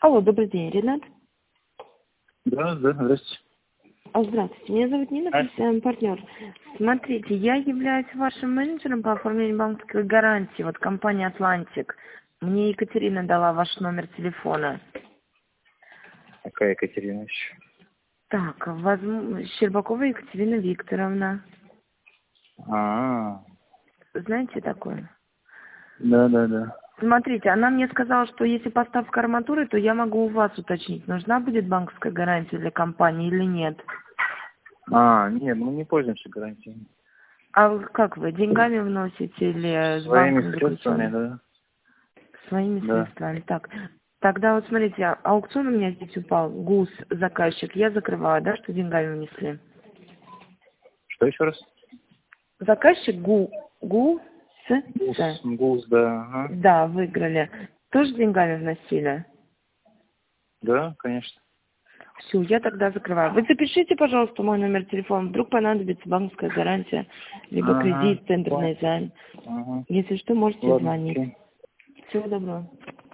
Алло, добрый день, Ренат. Да, здравствуйте. Здравствуйте, меня зовут Нина, представляем партнер. Смотрите, я являюсь вашим менеджером по оформлению банковской гарантии, вот компания «Атлантик». Мне Екатерина дала ваш номер телефона. Какая Екатерина еще? Так, Щербакова Екатерина Викторовна. Знаете такое? Да. Смотрите, она мне сказала, что если поставка арматуры, то я могу у вас уточнить, нужна будет банковская гарантия для компании или нет. Нет, мы не пользуемся гарантией. А как вы, деньгами вносите или с Своими банком средствами, заключенным? да. Своими Да. средствами. Так, тогда вот смотрите, аукцион у меня здесь упал, ГУС, заказчик, я закрываю, да, что деньгами внесли? Что еще раз? Заказчик ГУС, ГУС, да. Ага. да, выиграли. Тоже деньгами вносили? Да, конечно. Все, я тогда закрываю. Вы запишите, пожалуйста, мой номер телефона. Вдруг понадобится банковская гарантия, либо кредит, тендерный займ. Ага. Если что, можете Ладно, звонить. окей. Всего доброго.